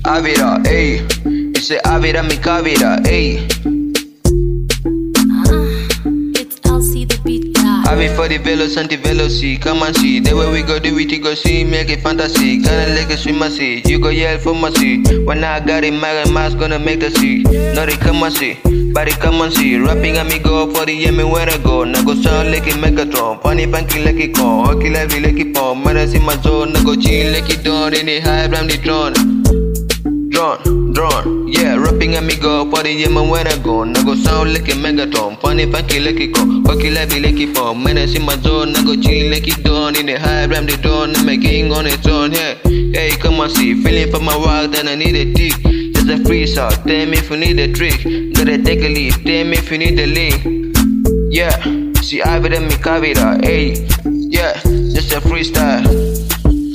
Ávida, ey. Dice Ávida mi cabida, ey. It's LC the beat guy. Ivy for the velos and the veloci, come and see. The way we go do it, you go see, make it fantasy. Kinda like a swimmer see, you go yell for my see. When I got it, my mask gonna make the see. No, they come and see, body come and see. Rapping at me go for the yummy where I go. Now go sound like a Megatron, funny funky like it con. Hockey like it pom, man I see my zone. Now go chill like it done, in the high, I'm the drone. Drone, yeah, rapping at me go for the yummy where I go. Now go sound like a Megatron, funny funky like it con. Hockey like it pom, man I see my zone. Now go chill like it done, in the high, I'm the drone. I'm making on its own, yeah. Hey, come and see, feeling for my walk, then I need a tick. Just a free shot, tell me if you need a trick. Gotta take a leap, tell me if you need a link. Yeah, see, I better me cabida, hey. Yeah, just a freestyle.